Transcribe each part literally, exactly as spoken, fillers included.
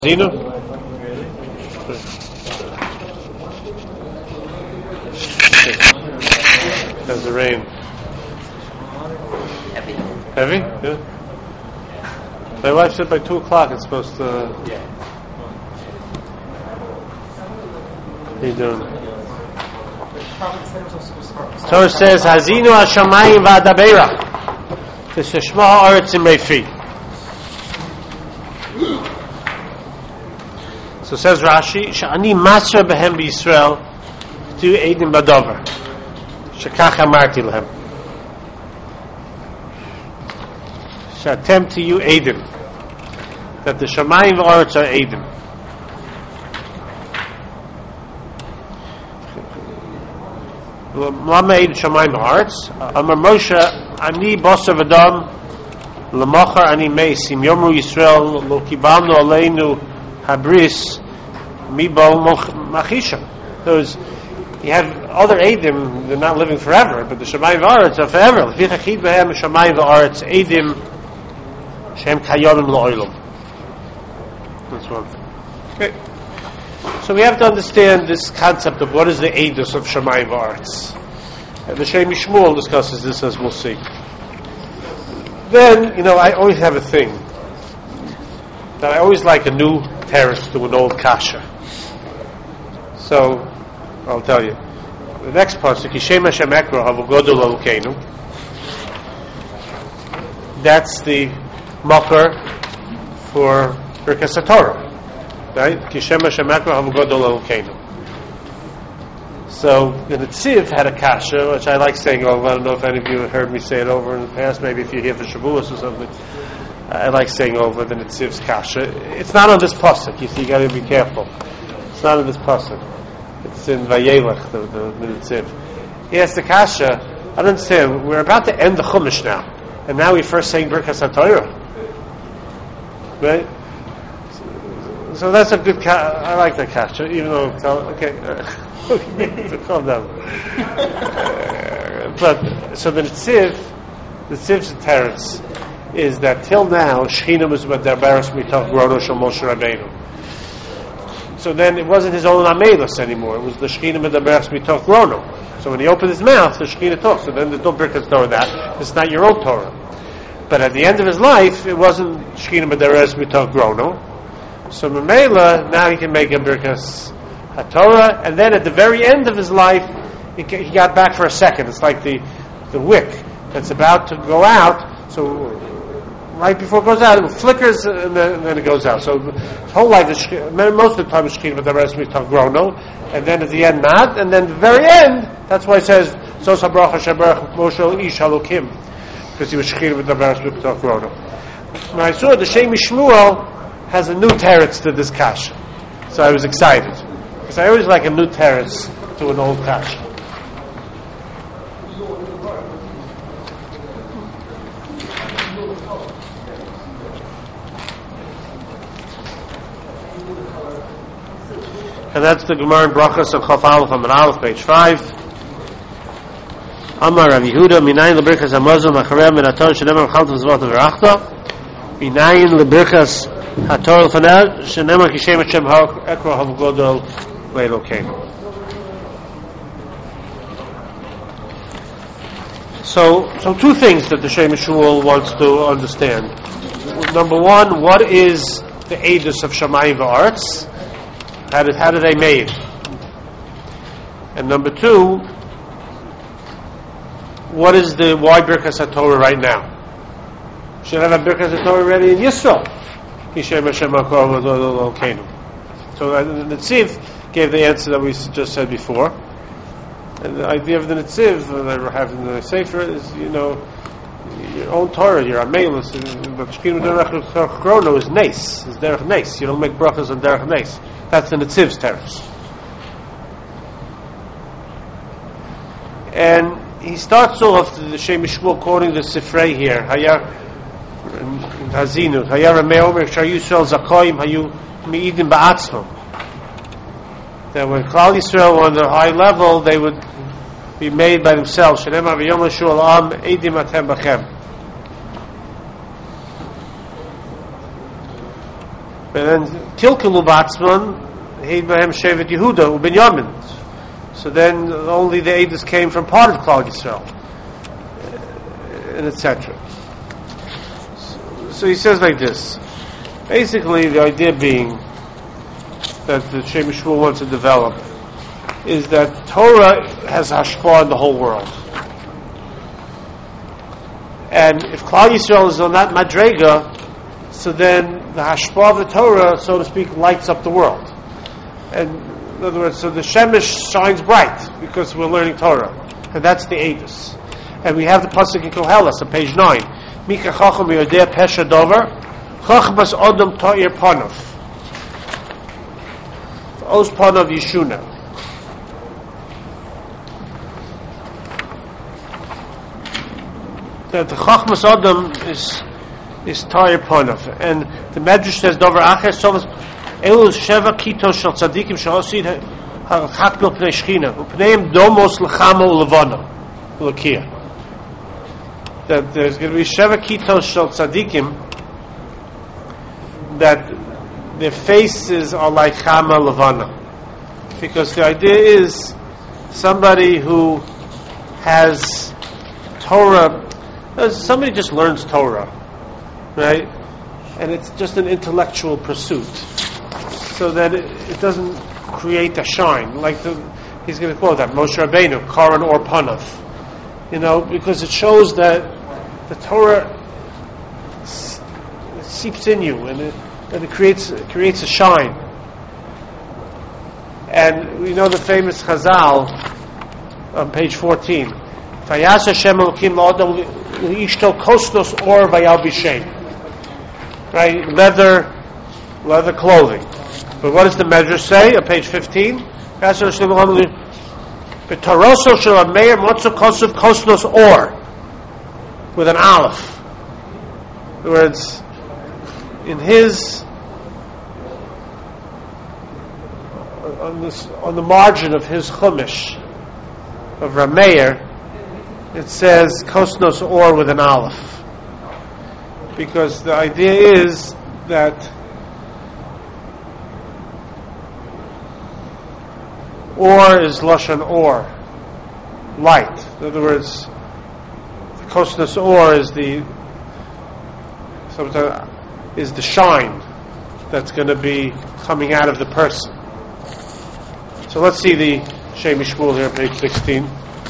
Zino? How's the rain? Heavy. Heavy? Yeah. My wife said by two o'clock it's supposed to. Yeah. How you doing? Torah says, "Hazinu hashamayim v'adabeira." Tishma haaretz imrefi. So says Rashi, "Shani masra behem b'Yisrael tu eidim b'dover shekach amarti lehem." Shatem to you eidim, that the shamayim v'aretz are eidim. Lama eidim shamayim v'aretz. Amar Moshe, ani bosav adam lemachar ani meis im yomru Yisrael lo kibalnu aleinu habris mibal machisha. Those you have other eidim, they're not living forever, but the shamayim v'aretz are forever. L'fichachid behem shamayim v'aretz eidim shem kayonim la'olam. That's one. Okay. So we have to understand this concept of what is the eidus of shamayim v'aretz. And the Shem Shmuel discusses this, as we'll see. Then, you know, I always have a thing that I always like a new terrace to an old kasha. So, I'll tell you. The next pasuk, Yishem Hashem Ekro Havugodol Elokeinu. That's the makar for Birkas HaTorah, right? Yishem Hashem Ekro Havugodol Elokeinu. So, the Netziv had a kasha, which I like saying over. I don't know if any of you have heard me say it over in the past. Maybe if you're here for Shavuos or something. I like saying over the Netziv's kasha. It's not on this pasuk. You see, you got to be careful. It's not on this pasuk. It's in Vayelech, the, the, the Netziv. Yes, the kasha. I don't understand. We're about to end the Chumash now, and now we're first saying Birkas HaTorah, right? So, so that's a good. Ka- I like that kasha, even though it's all, okay. So calm down. Uh, but so the Netziv, the Netziv's terrace is that till now Shechina was Medaberes Mitoch Grono Shel Moshe Rabbeinu. So then it wasn't his own Amelus anymore. It was the Shechina Medaberes Mitoch Grono. So when he opened his mouth, the Shechina talks. So then there's no Birkas Torah that. It's not your own Torah. But at the end of his life, it wasn't Shechina Medaberes Mitoch Grono. So Mamela, now he can make a Birkas HaTorah, and then at the very end of his life, he got back for a second. It's like the the wick that's about to go out. So right before it goes out, it flickers and then, and then it goes out. So his whole life, is, most of the time, is Shechina, but the rest is Grono, and then at the end, not, and then the very end, that's why it says, Zos HaBracha Shabarach Moshe Ish Halokim, because he was Shechina with the rest of Grono. When I saw the Shem Shmuel has a new teretz to this kasha, so I was excited, because I always like a new teretz to an old kasha. And that's the Gemara in Brachas of Chaf Aleph and Aleph, page five. Amar Rav Yehuda, Minayin leBirkas Hamazon Acharei Min HaTorah Shenemar Chaltav Zvot V'Rachta. Minayin leBirkas HaTorah L'Fanei Shenemar Kishem Hashem Ekro Havugodol Le'Elokeinu. So, so two things that the Shem Shmuel wants to understand. Number one, what is the eidus of Shamayim v'Aretz? How did, how did they made? And number two, what is the why Birkas HaTorah right now? Should have a Birkas HaTorah ready in Yisrael. Yishem Hashem HaKor V'Elokeinu. So uh, the Netziv gave the answer that we just said before. And the idea of the Netziv that we're having the Sefer is, you know, your own Torah, your Amelus, but Shechina Derech Grono is Nes, is Derech Nes. You don't make brachas on Derech Nes. That's the Netziv's terrace. And he starts off the Shem Shmuel quoting the Sifrei here. Hayar Hazinu, Hayar Meomer Shayu Yisrael Zakoyim Hayu Mi'idim Ba'atzmam. That when Klal Yisrael were on the high level, they would be made by themselves. Shenemar V'yom L'shu Al'am Eidim Atem B'chem. But then Kilkelu Batzman, Abraham Shevet Yehuda, Ubenyamin. So then only the Eidos came from part of Klal Yisrael, and et cetera. So, so he says like this. Basically, the idea being that the Shem Shmuel wants to develop is that Torah has hashpah in the whole world. And if Klal Yisrael is on that madrega, so then the hashpah of the Torah, so to speak, lights up the world. And in other words, so the Shemesh shines bright because we're learning Torah. And that's the Eidos. And we have the pasuk in Koheles on page nine. Mika chacham yodeh pesha dover, chachmas odom ta'ir panav. Os panav yishuna. That the chachmas odom is is ta'ir panav. And the Medrash says dover acher sovas Elu sheva kitos shel tzadikim she'osid ha'chakbil pnei shchina u'pneim domos l'chama u'levana u'lakia. That there's going to be sheva kitos shel tzadikim that their faces are like chama levana, because the idea is somebody who has Torah, somebody just learns Torah, right? And it's just an intellectual pursuit, so that it, it doesn't create a shine. Like the, he's going to quote that Moshe Rabbeinu, Karan or Panav, you know, because it shows that the Torah s- seeps in you, and it, and it creates it creates a shine. And we know the famous Chazal on page fourteen. Vayas Hashem Elokim la'adam li'ishto kostos or vayal b'shem. Right, leather, leather clothing. But what does the Medrash say on page fifteen? B'taroso shel hameir motzu kosov kostos or, with an aleph. In other words, in his on this on the margin of his chumash of Rameir, it says kosnos or with an aleph. Because the idea is that or is lashon or, light. In other words, the kosnos or is the sometimes is the shine that's going to be coming out of the person. So let's see the Shem Shmuel here, page sixteen.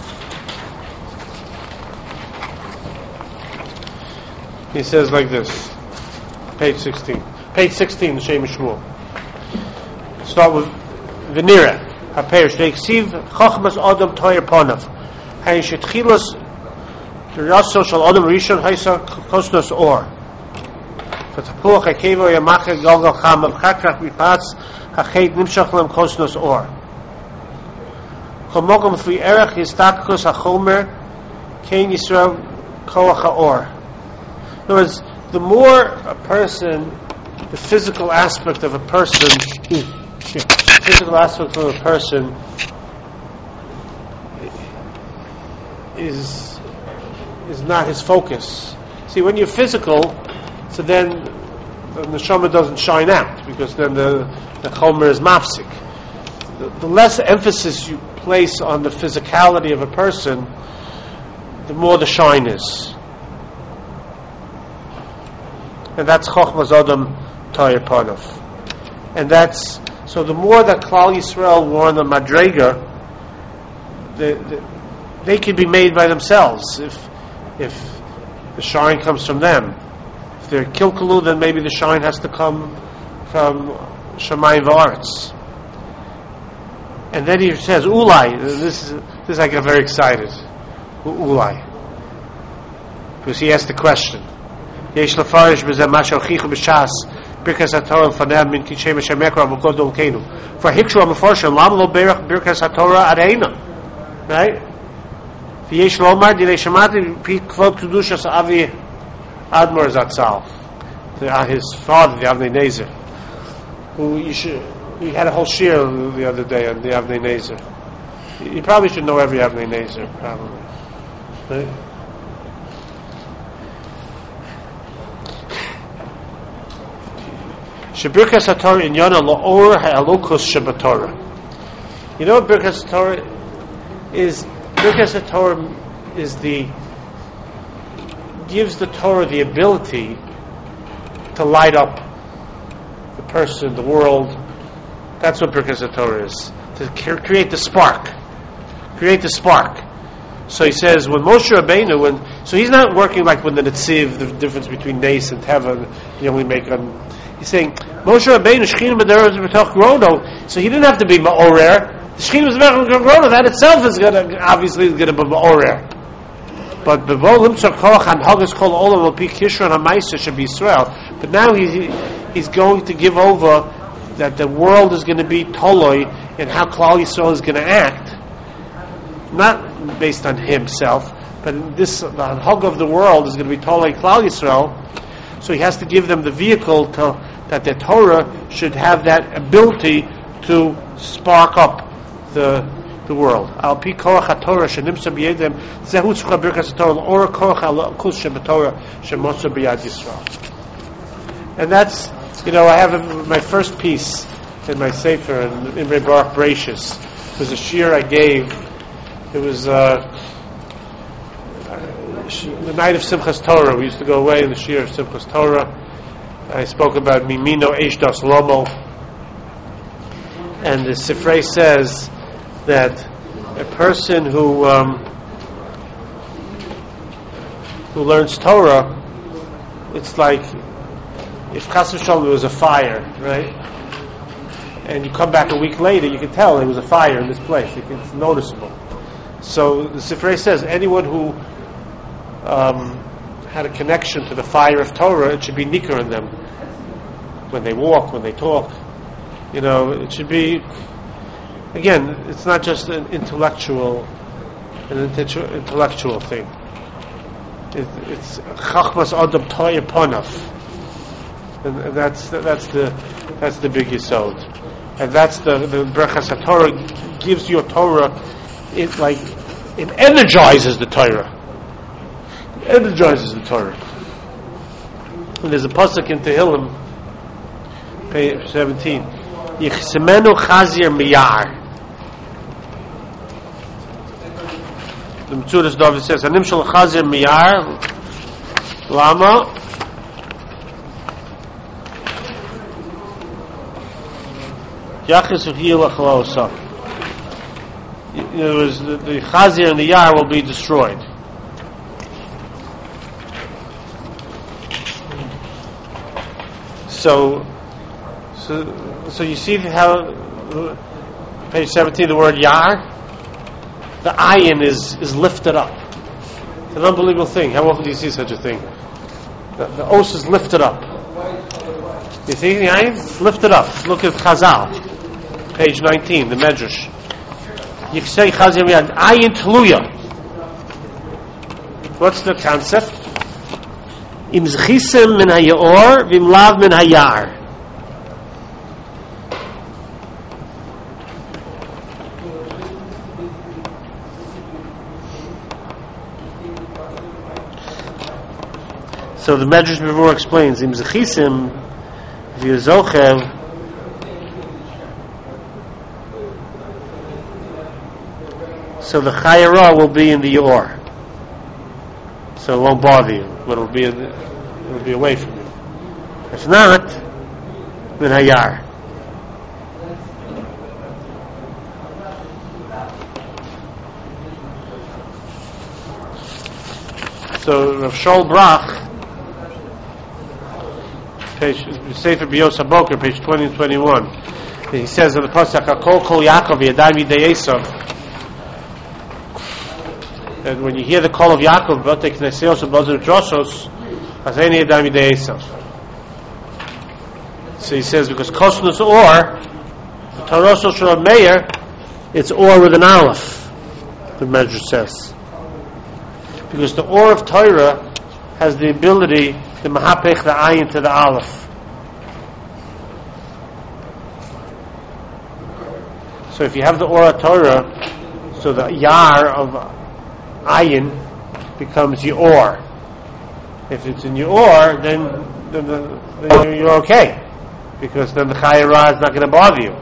He says like this, page sixteen. Page sixteen, the Shem Shmuel. Start with Venira. HaPerish. Reiksiv Chochmas Adam Toyer Ponav. Hain Shetchilos Rasso Shal Adam Rishon Haisa Kosnos Or. V'tapuach HaKevo Yamache Golgal Chamav Chakrach Mipatz HaChet Nimshach Lem Kosnos Or. Chomogam Fri Erech Yistakus HaChomer Kein Yisrael Koach HaOr. In other words, the more a person, the physical aspect of a person, the physical aspect of a person is is not his focus. See, when you're physical, so then the neshama doesn't shine out, because then the the chomer is mafsik. The, the less emphasis you place on the physicality of a person, the more the shine is. And that's Chochmas Adam Toyer Panav. And that's, so the more that Klal Yisrael were on the Madrega, the, the, they can be made by themselves if if the shine comes from them. If they're Kilkalu, then maybe the shine has to come from Shamayim V'aretz. And then he says, Ulai, this is, this I get very excited. Ulai. Because he asked the question. יש לפרש בזה מה שהוכיחו בש"ס ברכת התורה לפניה מן קדשי השם יקרא ומקום דרכנו. והקשו המפורשים, למה לא ברך ברכת התורה עד הנה? Right? ויש לומר, דיני שמעתי פי כבוד קדושת אבי אדמו"ר זצ"ל, his father, the Avnei Nezer, who you should, he had a whole shir the other day on the Avnei Nezer. You probably should know every Avnei Nezer, probably. Right? Shebirkas HaTorah in Yonah La'or Ha'elokus Shebatorah. You know what Birkas HaTorah is? Birkas HaTorah is the gives the Torah the ability to light up the person, the world. That's what Birkas HaTorah is. To create the spark. Create the spark. So he says, when Moshe Rabbeinu, when, so he's not working like when the Netziv, the difference between Nes and Teva, you only make on, he's saying, Moshe Rabbeinu, Shechina B'derez B'toch Grono, so he didn't have to be Ma'orer. The Shechina B'derez Grono, that itself is going to, obviously, is going to be Ma'orer. But B'vo Limtzor Koach Hanhagas Kol Olam Al Pi Kishron HaMaisa should be Israel. But now he's, he's going to give over that the world is going to be Toloi and how Klal Yisrael is going to act. Not based on himself, but this the hug of the world is going to be Tolei Klal Yisrael. So he has to give them the vehicle to, that the Torah should have that ability to spark up the the world. Al pi koach haTorah shenimsa b'yedem zehu tzchuka birkas haTorah or koach halakus shebetorah shemotza b'yad Yisrael. And that's, you know, I have a, my first piece in my sefer in Imre Baruch Bereishis. It was a shir I gave. It was uh, the night of Simchas Torah. We used to go away in the shir of Simchas Torah. I spoke about Mimino Eish Das Lomo. And the Sifrei says that a person who um, who learns Torah, it's like if Chas v'Shalom there was a fire, right? And you come back a week later, you can tell there was a fire in this place. It's noticeable. So the Sifrei says anyone who um, had a connection to the fire of Torah, it should be nikar in them when they walk, when they talk. You know, it should be. Again, it's not just an intellectual, an intellectual thing. It, it's chachmas adam toyer ponav, and, and that's that's the that's the big yesod, and that's the the Birkas HaTorah gives your Torah. It like it energizes the Torah. It energizes the Torah. And there's a pasuk in Tehillim, page seventeen. Yichsemenu chazir miyar. The Metzudas David says, "Anim shel chazir miyar, lama." Yachis u'hiyah l'chalaosah. In other words, the, the chazir and the yar will be destroyed. So, so, so you see how page seventeen, the word yar, the ayin is is lifted up. It's an unbelievable thing. How often do you see such a thing? The, the os is lifted up. You see the ayin? It's lifted up. Look at Chazal, page nineteen, the Medrash. You say Chazir Miyad, ayin tluya. What's the concept? Im zchisem min hayor, vim lav min hayar. So the Medrash before explains, Im zchisim v'yozochev, so the chayara will be in the yor, so it won't bother you, but it'll be in the, it'll be away from you. If not, min hayar. So Rav Shaul Brach, page Sefer Biyos HaBoker, page twenty and twenty-one. He says in the pasuk, "Kol kol Yaakov yadai midei Esav." And when you hear the call of Yaakov, "V'otek neseos u'bozir drosos," azeni yadai midei Esav. So he says because kosnus or the Tarosos Shel Meir, it's or with an aleph. The Medrash says because the or of Torah has the ability to mahapech the ayin to the aleph. So if you have the Or Torah, so the yar of ayin becomes your. If it's in your, then, then, then you're okay. because then the Chayei Ra is not going to bother you.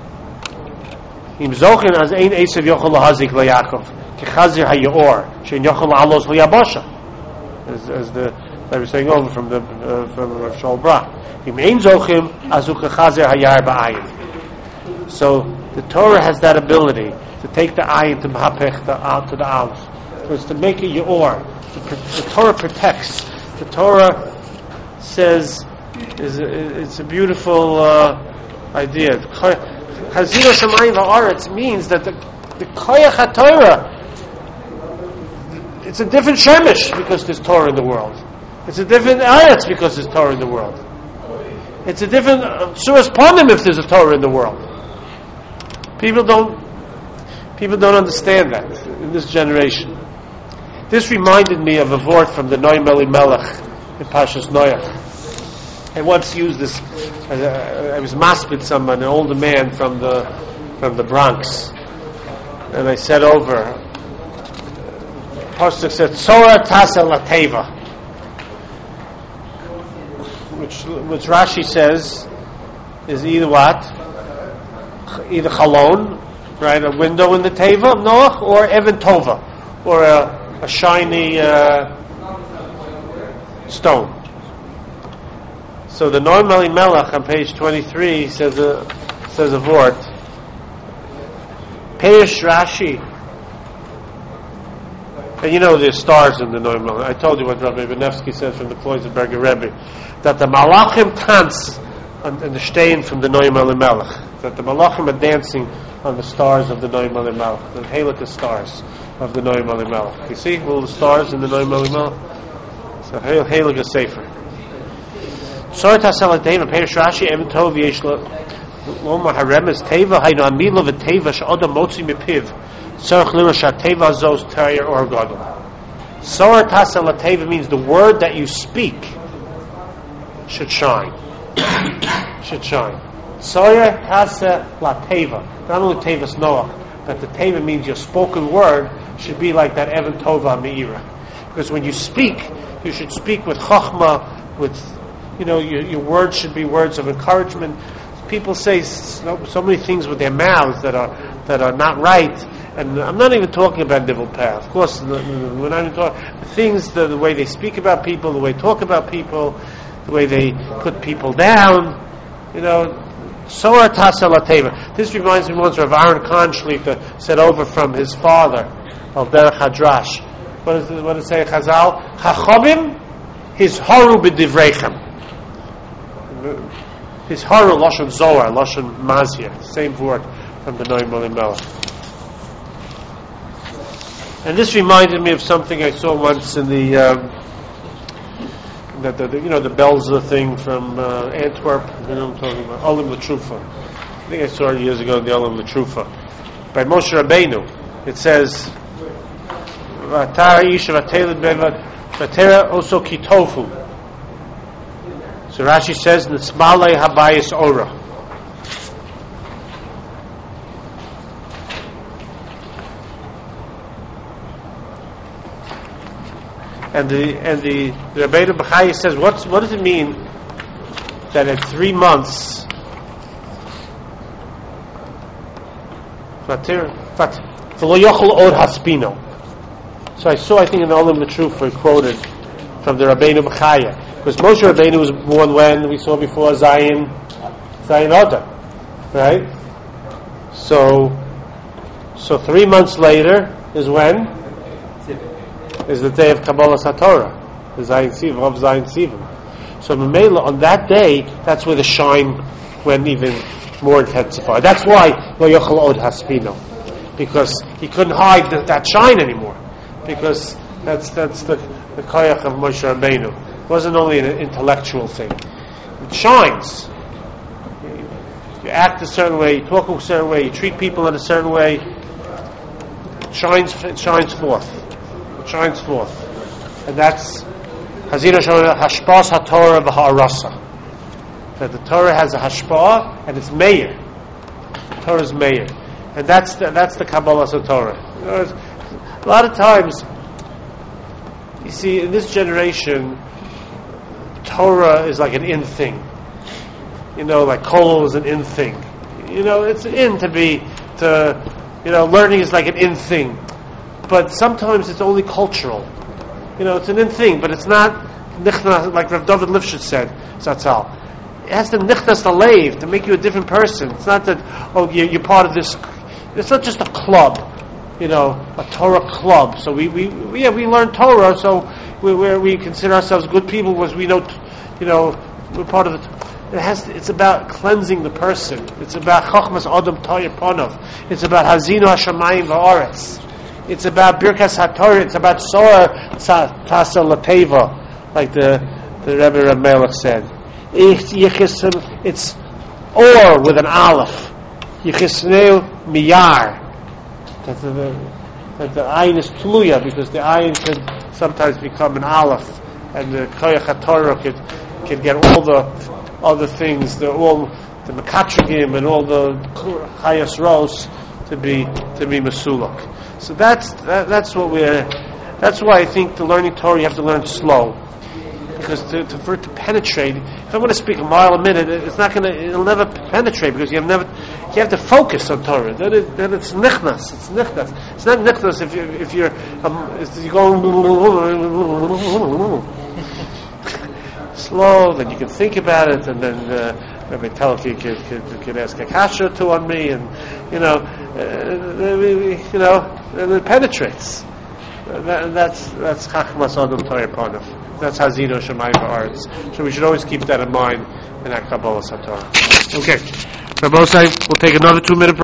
Im Zochin as ein Esav yochel lahazik leYaakov kechazir haYeor shein yochel la'alos leYabasha, as, as the I was saying over from the uh, from Rav Shaul Brach. Im ein Zochim azu kechazir hayar ba'ayin. So the Torah has that ability to take the ayin to mahapech the out to the aleph. So it's to make it Yeor. The, the Torah protects. The Torah says is a, it's a beautiful uh, idea. Chazira Shemayim Va'aretz means that the the Koyach HaTorah, it's a different Shemesh because there's Torah in the world. It's a different Aretz because there's Torah in the world. It's a different uh, Suras Panim if there's a Torah in the world. People don't people don't understand that in this generation. This reminded me of a vort from the Noam Elimelech in Pashas Noach. I once used this. Uh, I was maspid someone, an older man from the from the Bronx, and I said over. Pasuk said, "Tzora tasa lateva," which which Rashi says is either what, either chalon, right, a window in the teva of Noach, or even tova, or a, a shiny uh, stone. So the Noam Elimelech on page twenty-three says a says a vort. Peish Rashi, and you know there's stars in the Noam Elimelech. I told you what Rabbi Benevsky said from the Kloisenberger Rebbe, that the Malachim dance on, on the stain from the Noam Elimelech. That the Malachim are dancing on the stars of the Noam Elimelech, the Halakha stars of the Noam Elimelech. You see all the stars in the Noam Elimelech. So Halakha Sefer. Sort hasel teva perish Rashi even tov yesh lo lomar haremes teva hayno amilo v'teva she'odam motzi mipiv tzarich lira shateva zos terir or gadol. Sort hasel teva means the word that you speak should shine. should shine. Sort hasel teva. Not only teva's Noach, but the teva means your spoken word should be like that Evan Tova Meira. Because when you speak, you should speak with chachma, with You know, your, your words should be words of encouragement. People say so, so many things with their mouths that are that are not right, and I'm not even talking about Nivel Peh. Of course, we're not even talking things. The, the way they speak about people, the way they talk about people, the way they put people down. You know, Sora Tasa Lateva. This reminds me once of Aaron Kahn Shlita said over from his father, Al Derech Hadrash. What does it, what does it say? Chazal Chachamim his haru b'divreichem. His haru lashon zohar, lashon mazir, same word from the Noam Elimelech. And this reminded me of something I saw once in the, um, that the, the you know the Belzer thing from uh, Antwerp. You know what I'm talking about? Olam L'Trufa. I think I saw it years ago in the Olam L'Trufa by Moshe Rabbeinu. It says, "V'atara isha v'ateled bevad v'atera oso kitofu." So Rashi says, "Nitzmalei habayis ora." And the and the, the Rebbeinu B'chai says, "What's what does it mean that in three months?" So I saw, I think in the Olam L'Trufa quoted from the Rebbeinu B'chai. Because Moshe Rabbeinu was born when we saw before Zion, Zion Adar, right? So, so three months later is when is the day of Kabbalah Satorah, the Zion Sivan of Zion Sivan. So Mamela on that day, that's where the shine went even more intensified. That's why Lo Yochel Od Haspino, because he couldn't hide the, that shine anymore, because that's that's the the koyach of Moshe Rabbeinu. It wasn't only an intellectual thing. It shines. You act a certain way, you talk a certain way, you treat people in a certain way. It shines, it shines forth. It shines forth. And that's Hazira Hashpas HaTorah V'Ha'arasa. That the Torah has a Hashpah and it's Meir. The Torah is Meir. And that's the, that's the Kabbalah Torah. You know, a lot of times, you see, in this generation, Torah is like an in thing. you know, like kollel is an in thing. You know, it's in to be, to, you know, learning is like an in thing. But sometimes it's only cultural. You know, it's an in thing, but it's not nichnas, like Rav David Lifshitz said, Zatzal. It has to nichnas the leiv, to make you a different person. It's not that, oh, you're, you're part of this, it's not just a club, you know, a Torah club. So we, we, we yeah, we learn Torah, so we, we, we consider ourselves good people because we know, you know, we're part of it. It has to, it's about cleansing the person. It's about Chochmas Adam Toyer Ponov. It's about Hazinu Hashamayim Va'aretz. It's about Birkas HaTorah. It's about Soar Tasa Lateva, like the the Rebbe Rav Melech said. It's or with an aleph. Yichisneu miyar. That the, that the ayin is tluya, because the ayin can sometimes become an aleph, and the Koyach HaTorah could can get all the other things, the all the mekatrigim and all the chayas ros to be to be mesulak. So that's that, that's what we're. That's why I think the learning Torah you have to learn slow, because to, to, for it to penetrate. If I'm going to speak a mile a minute, it's not going to. It'll never penetrate because you have never. You have to focus on Torah. Then, it, then it's nichnas. It's nichnas. It's not nichnas if you if you're um, if you're going slow. Then you can think about it, and then uh, maybe tell you can can, can ask a kasha or two on me, and you know, uh, you know, and it penetrates. That, that's that's chachmas adam Torah Ponov. That's hazino shemayim va'aretz. So we should always keep that in mind in our Kabbalah Satorah. Okay, Rabbi Osai, we'll take another two minute.